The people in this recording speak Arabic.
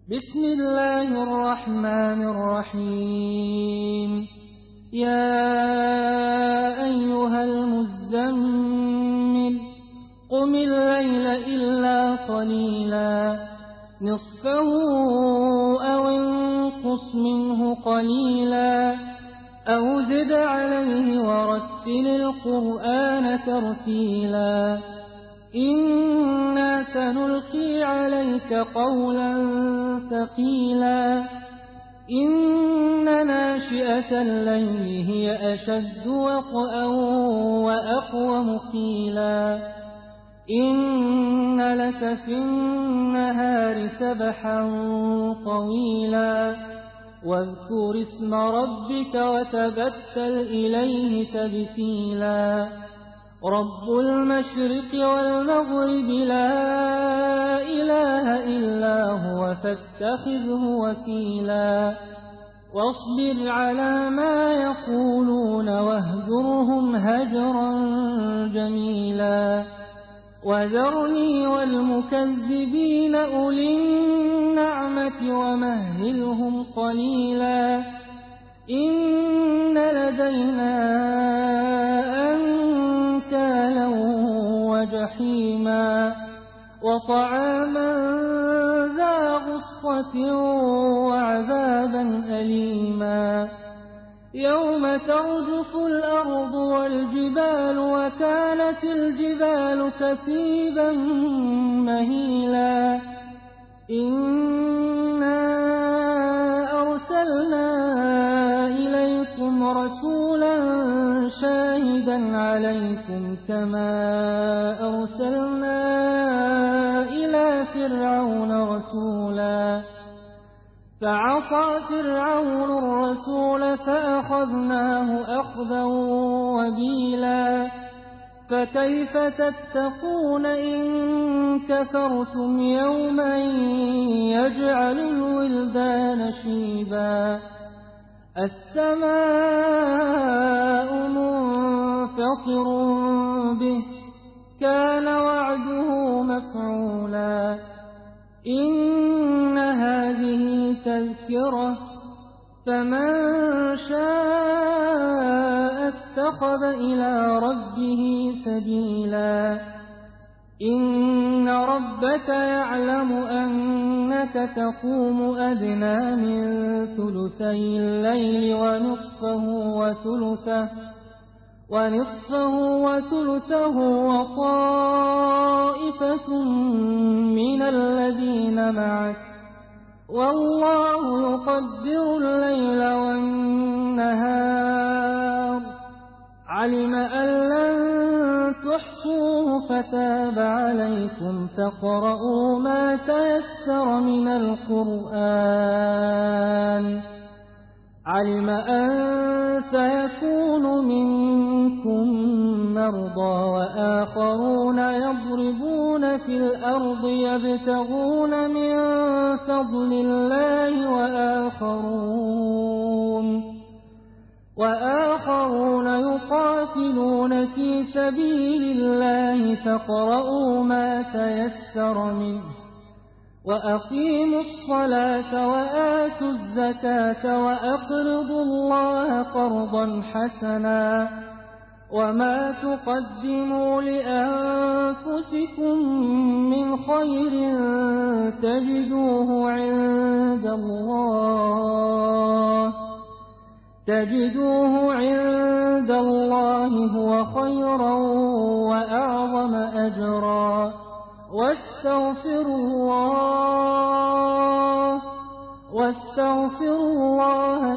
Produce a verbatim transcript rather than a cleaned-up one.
بسم الله الرحمن الرحيم يا أيها المزمل قم الليل إلا قليلا نصفه أو انقص منه قليلا أو زد عليه ورتل القرآن ترتيلا إنا سنلقي عليك قولا ثقيلا إن ناشئة الليل هي أشد وطئا وأقوم قيلا إن لك في النهار سبحا طويلا واذكر اسم ربك وتبتل إليه تبتيلا رب المشرق والمغرب لا إله إلا هو فاتخذه وكيلا واصبر على ما يقولون واهجرهم هجرا جميلا وذرني والمكذبين أولي النعمة ومهلهم قليلا إن لدينا أنكالا وجحيما وطعاما ذا غصة وعذابا أليما يوم ترجف الأرض والجبال وكانت الجبال كثيبا مهيلا إنا أرسلنا إليكم رسولا شاهدا عليكم كما أرسلنا إلى فرعون رسولا فعصى فرعون الرسول فأخذناه أخذا وبيلا فكيف تتقون إن كفرتم يوما يجعل الولدان شيبا السماء منفطر به كان وعده مفعولا إن هذه تذكرة فمن شاء اتخذ إلى ربه سبيلا إن ربك يعلم أنك تقوم أدنى من ثلثي الليل ونصفه وثلثه ونصفه وثلثه وطائفة من الذين معك والله يقدر الليل والنهار علم أن لن تحصوه فتاب عليكم فاقرؤوا ما تيسر من القرآن علم أن سيكون منكم مرضى وآخرون يضربون في الأرض يبتغون من فضل الله وآخرون وآخرون يقاتلون في سبيل الله فاقرؤوا ما تيسر منه وأقيموا الصلاة وآتوا الزكاة وأقرضوا الله قرضا حسنا وما تقدموا لأنفسكم من خير تجدوه عند الله تجدوه عند الله هو خيرا وأعظم أجرا واستغفروا الله واستغفروا الله